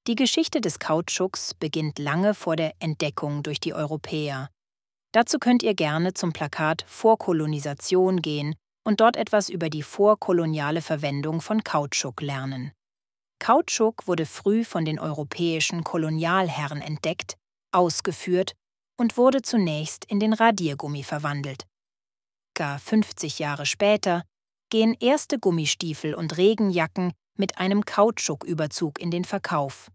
Die Geschichte des Kautschuks beginnt lange vor der Entdeckung durch die Europäer. Dazu könnt ihr gerne zum Plakat Vorkolonisation gehen und dort etwas über die vorkoloniale Verwendung von Kautschuk lernen. Kautschuk wurde früh von den europäischen Kolonialherren entdeckt, ausgeführt und wurde zunächst in den Radiergummi verwandelt. Gar 50 Jahre später gehen erste Gummistiefel und Regenjacken mit einem Kautschuküberzug in den Verkauf.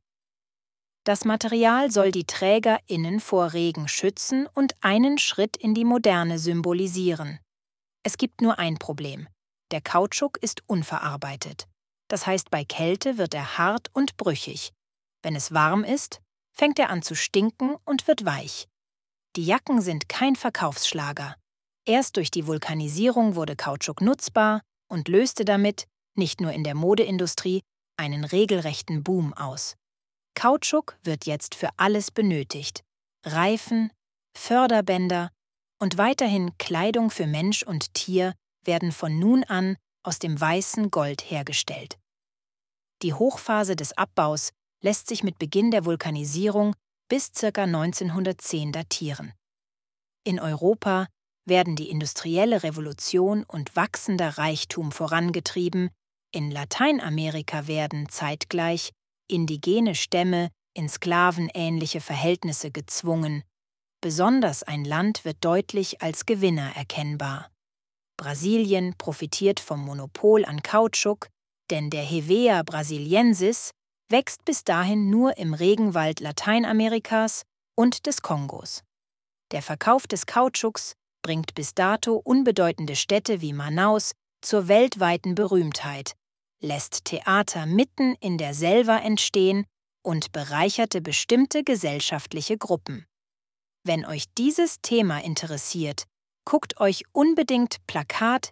Das Material soll die TrägerInnen vor Regen schützen und einen Schritt in die Moderne symbolisieren. Es gibt nur ein Problem: Der Kautschuk ist unverarbeitet. Das heißt, bei Kälte wird er hart und brüchig. Wenn es warm ist, fängt er an zu stinken und wird weich. Die Jacken sind kein Verkaufsschlager. Erst durch die Vulkanisierung wurde Kautschuk nutzbar und löste damit, nicht nur in der Modeindustrie, einen regelrechten Boom aus. Kautschuk wird jetzt für alles benötigt: Reifen, Förderbänder und weiterhin Kleidung für Mensch und Tier werden von nun an aus dem weißen Gold hergestellt. Die Hochphase des Abbaus lässt sich mit Beginn der Vulkanisierung bis ca. 1910 datieren. In Europa werden die industrielle Revolution und wachsender Reichtum vorangetrieben, in Lateinamerika werden zeitgleich indigene Stämme in sklavenähnliche Verhältnisse gezwungen. Besonders ein Land wird deutlich als Gewinner erkennbar. Brasilien profitiert vom Monopol an Kautschuk, denn der Hevea brasiliensis wächst bis dahin nur im Regenwald Lateinamerikas und des Kongos. Der Verkauf des Kautschuks bringt bis dato unbedeutende Städte wie Manaus zur weltweiten Berühmtheit, lässt Theater mitten in der Selva entstehen und bereicherte bestimmte gesellschaftliche Gruppen. Wenn euch dieses Thema interessiert, guckt euch unbedingt Plakat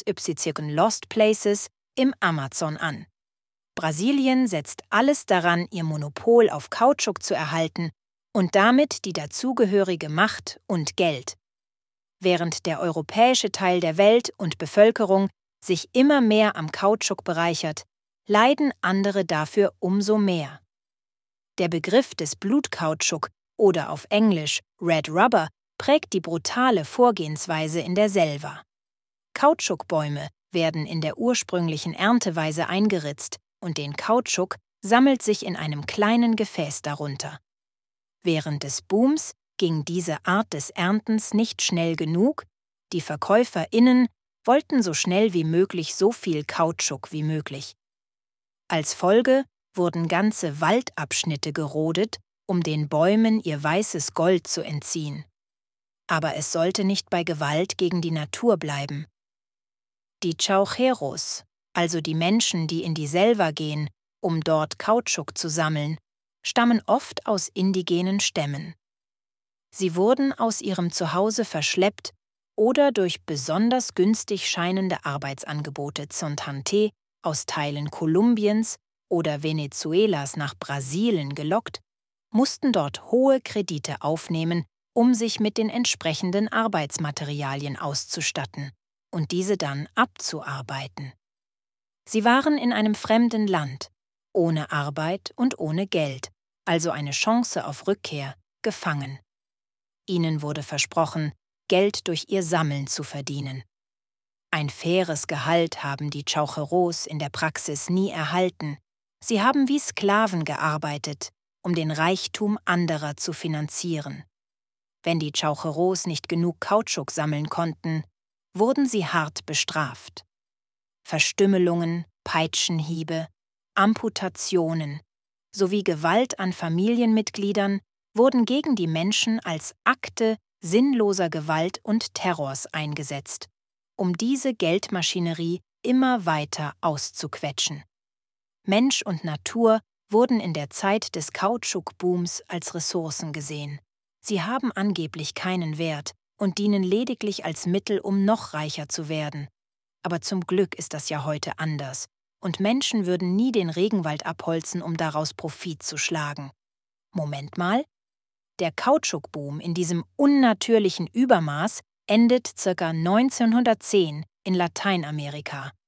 XY Lost Places im Amazon an. Brasilien setzt alles daran, ihr Monopol auf Kautschuk zu erhalten und damit die dazugehörige Macht und Geld. Während der europäische Teil der Welt und Bevölkerung sich immer mehr am Kautschuk bereichert, leiden andere dafür umso mehr. Der Begriff des Blutkautschuk oder auf Englisch Red Rubber prägt die brutale Vorgehensweise in der Selva. Kautschukbäume werden in der ursprünglichen Ernteweise eingeritzt und den Kautschuk sammelt sich in einem kleinen Gefäß darunter. Während des Booms ging diese Art des Erntens nicht schnell genug, die VerkäuferInnen wollten so schnell wie möglich so viel Kautschuk wie möglich. Als Folge wurden ganze Waldabschnitte gerodet, um den Bäumen ihr weißes Gold zu entziehen. Aber es sollte nicht bei Gewalt gegen die Natur bleiben. Die Chaucheros, also die Menschen, die in die Selva gehen, um dort Kautschuk zu sammeln, stammen oft aus indigenen Stämmen. Sie wurden aus ihrem Zuhause verschleppt oder durch besonders günstig scheinende Arbeitsangebote Zontante aus Teilen Kolumbiens oder Venezuelas nach Brasilien gelockt, mussten dort hohe Kredite aufnehmen, um sich mit den entsprechenden Arbeitsmaterialien auszustatten und diese dann abzuarbeiten. Sie waren in einem fremden Land, ohne Arbeit und ohne Geld, also eine Chance auf Rückkehr, gefangen. Ihnen wurde versprochen, Geld durch ihr Sammeln zu verdienen. Ein faires Gehalt haben die Chaucheros in der Praxis nie erhalten. Sie haben wie Sklaven gearbeitet, um den Reichtum anderer zu finanzieren. Wenn die Chaucheros nicht genug Kautschuk sammeln konnten, wurden sie hart bestraft. Verstümmelungen, Peitschenhiebe, Amputationen sowie Gewalt an Familienmitgliedern wurden gegen die Menschen als Akte sinnloser Gewalt und Terrors eingesetzt, um diese Geldmaschinerie immer weiter auszuquetschen. Mensch und Natur wurden in der Zeit des Kautschukbooms als Ressourcen gesehen. Sie haben angeblich keinen Wert und dienen lediglich als Mittel, um noch reicher zu werden. Aber zum Glück ist das ja heute anders, und Menschen würden nie den Regenwald abholzen, um daraus Profit zu schlagen. Moment mal, der Kautschukboom in diesem unnatürlichen Übermaß endet ca. 1910 in Lateinamerika.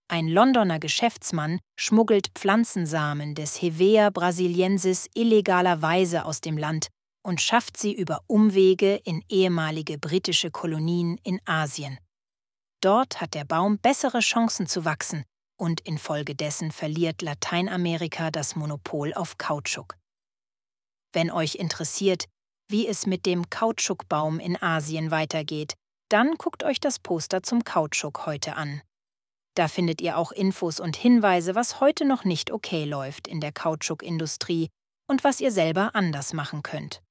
Ein Londoner Geschäftsmann schmuggelt Pflanzensamen des Hevea brasiliensis illegalerweise aus dem Land und schafft sie über Umwege in ehemalige britische Kolonien in Asien. Dort hat der Baum bessere Chancen zu wachsen und infolgedessen verliert Lateinamerika das Monopol auf Kautschuk. Wenn euch interessiert, wie es mit dem Kautschukbaum in Asien weitergeht, dann guckt euch das Poster zum Kautschuk heute an. Da findet ihr auch Infos und Hinweise, was heute noch nicht okay läuft in der Kautschukindustrie und was ihr selber anders machen könnt.